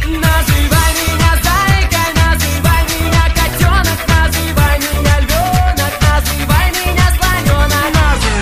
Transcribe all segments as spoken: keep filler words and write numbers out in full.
Называй меня зайкой, называй меня котенок, называй меня львенок, называй меня слоненок.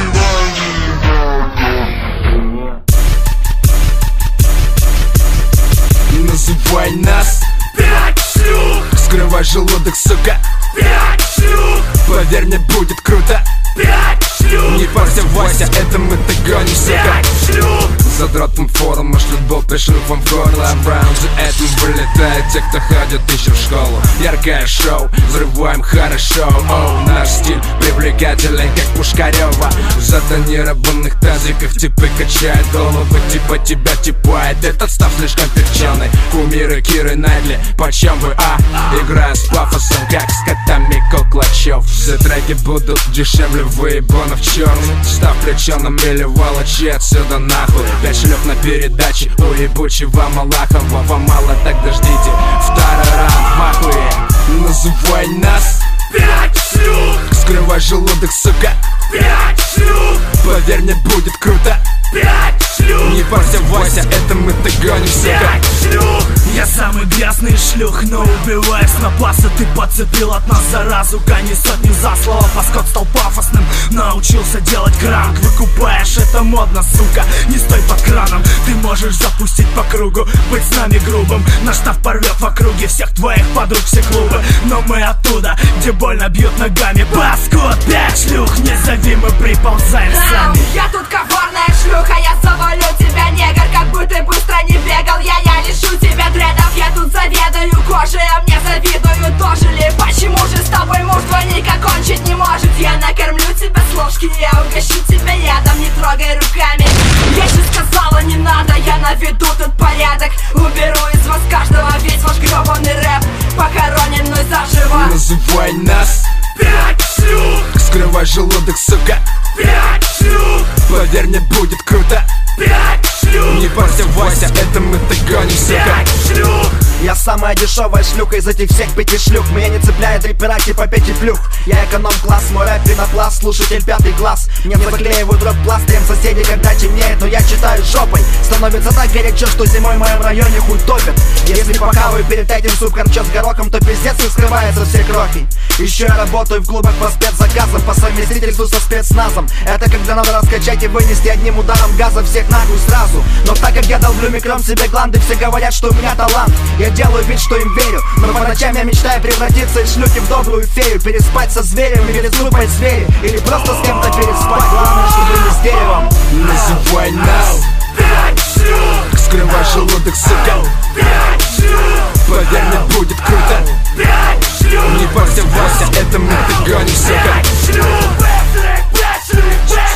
Называй нас Пять шлюх, скрывай желудок, сука. пять шлюх, Поверь мне, будет круто. пять шлюх, Не парься, Вася, это мы догоним, сука. пять шлюх. Задротным форум шлют болты шлюхом в горло. Браун за этим вылетают те, кто ходит еще в школу. Яркое шоу, взрываем хорошо. Оу, наш стиль привлекательный, как Пушкарева. В затонированных тазиках типы качают головы, типа тебя типает. Этот став слишком перченый. Кумиры Киры Найтли, почем вы, а? Играя с пафосом, как с котами Коклачев. Все треки будут дешевле выебанов черный. Став плеченым или волочи отсюда нахуй. Пять шлюх на передаче у ебучего Малахова. Вам мало, тогда ждите второй раунд в ахуе. Называй нас Пять шлюх, скрывай желудок, сука. пять шлюх, Поверь мне, будет круто. пять шлюх, Не парься, Вася, это мы догоним, сука. пять шлюх. Я самый грязный шлюх, но убиваешь на паса. Ты подцепил от нас заразу, гони сотни за слово. Паскот стал пафосным, научился делать кранк. Выкупаешь, это модно, сука, не стой под краном. Ты можешь запустить по кругу, быть с нами грубым. Наш штаб порвет в округе всех твоих подруг, все клубы. Но мы оттуда, где больно бьют ногами. Паскот, пять шлюх, не зови, мы приползаем сами. Я тут коварная шлюха, я завалю тебя, негр. Как бы ты быстро не бегал, я, я лишу тебя дредов. Я тут заведаю кожей, а мне завидую тоже ли? Почему же с тобой муж двойника кончить не может? Я накормлю тебя с ложки, я угощу тебя ядом, не трогай руками. Я же сказала, не надо, я наведу тут порядок. Уберу из вас каждого весь ваш гребаный рэп, похоронен мной заживо. Называй нас Пять шлюх, скрывай желудок, сука. пять шлюх, Поверь мне, будет круто. пять шлюх, Не парься, Вася, это мы догоним, сука. пять шлюх. Я самая дешевая шлюха из этих всех пяти шлюх. Меня не цепляет рэпера типа Пети Плюх. Я эконом-класс, мой рэп пенопласт, слушатель пятый класс. Мне заклеивают рот пластырем соседи, когда темнеет, но я читаю жопой. Становится так горячо, что зимой в моем районе хуй топят. Если похаваю перед этим суп-харчо с горохом, то пиздец и скрывается все крохи. Еще я работаю в клубах по спецзаказам, по совместительству со спецназом. Это когда надо раскачать и вынести одним ударом газа всех нахуй сразу. Но так как я долблю микром себе гланды, все говорят, что у меня талант. Я делаю вид, что им верю, но по ночам я мечтаю превратиться из шлюхи в добрую фею. Переспать со зверем или с группой зверей, или просто с кем-то переспать. Главное, чтобы не с деревом. Называй нас Пять шлюх, скрывай желудок, сука. пять шлюх, Поверь мне, будет круто. пять шлюх, Не парься, Вася, это мы догоним, сука. пять шлюх. Пять шлюх, пять шлюх,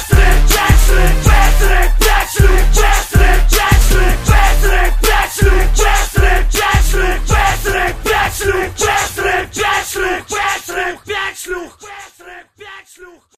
пять шлюх, пять шлюх, пять шлюх, пять шлюх, пять шлюх, пять шлюх, пять шлюх, пять шлюх, пять шлюх, пять шлюх, пять шлюх, пять шлюх,